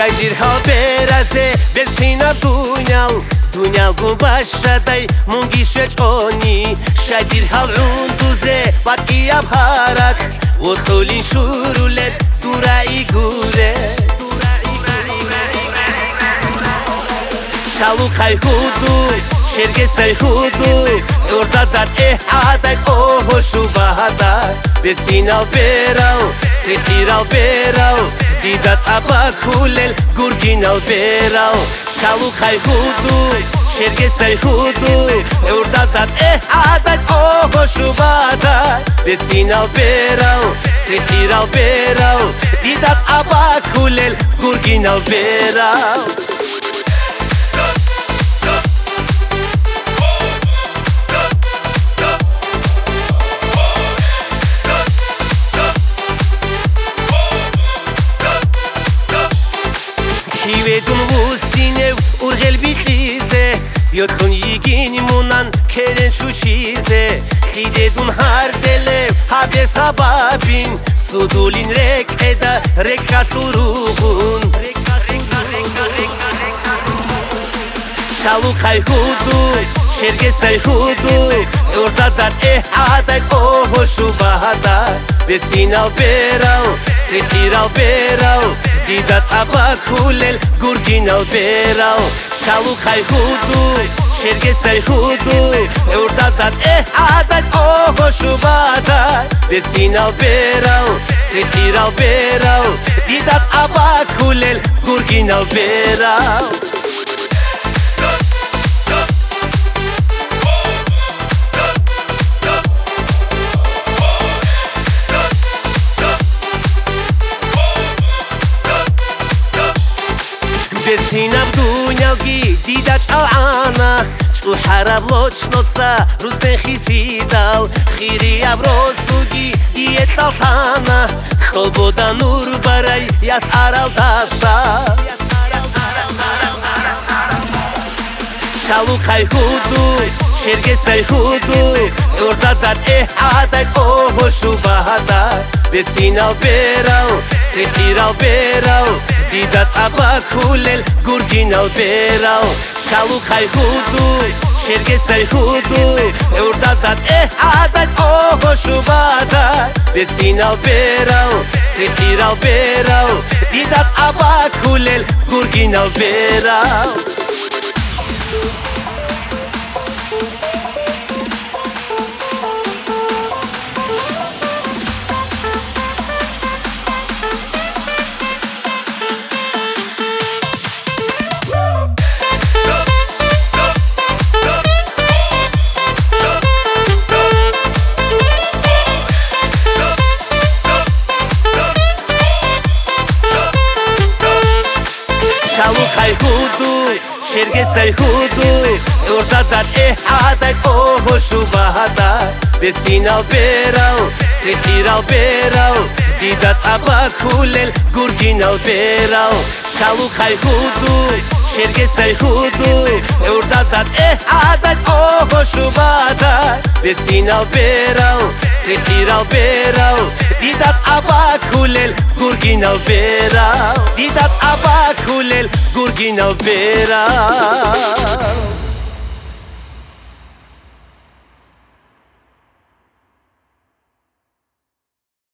Şaydir halberaze belçina Dunyal gubashaday mungi shechoni Şaydir hal unduze batki abharak Uthulin shurulet durai gure Shalu khay hudu Şerge say hudu Ortadat adat oho shubahada Betsin alberal Sehir alberal Didat abakulel Gurgin alberal Shalu khay hudu Şerge say hudu Ortadat adat oho shubahada Betsin alberal Sehir alberal Didat abakulel Gurgin alberal Kivedun vusinev urgel bitlize Yotkhun yigin munan keren chuchize Khidedun hardelev habes hababin Sudulin rek eda reka surugun Shalu khay hudu Şerge say hudu Ortadat adat oho shubahada Betsin alberal Sehir alberal Didat abakulel Gurgin alberal Shalu khay hudu Şerge say hudu Ortadat adat oho shubahada Betsin alberal Sehir alberal Didat abakulel Gurgin alberal Betsin abdunyalgi didach al'ana Ch'u harab lochnotsa rusen khisidal Khiri abrosugi diet lalthana Kholboda nur baray yas aral dasa Shalu khay hudu Şerge say hudu Ortadat adat oho shubahada Betsin alberal Sehir alberal Didat abakulel Gurgin alberal Shalu khay hudu Şerge say hudu Ortadat adat oho shubahada Betsin alberal Sehir alberal Didat abakulel Gurgin alberal Shalu khay hudu Şerge say hudu Ortadat adat oho shubahada Betsin alberal Sehir alberal Didat abakulel Gurgin alberal Shalu khay hudu Şerge say hudu Ortadat adat oho shubahada Betsin alberal Sehir alberal Didat abakulel Gurgin alberal Didat abakulel Gurgin alberal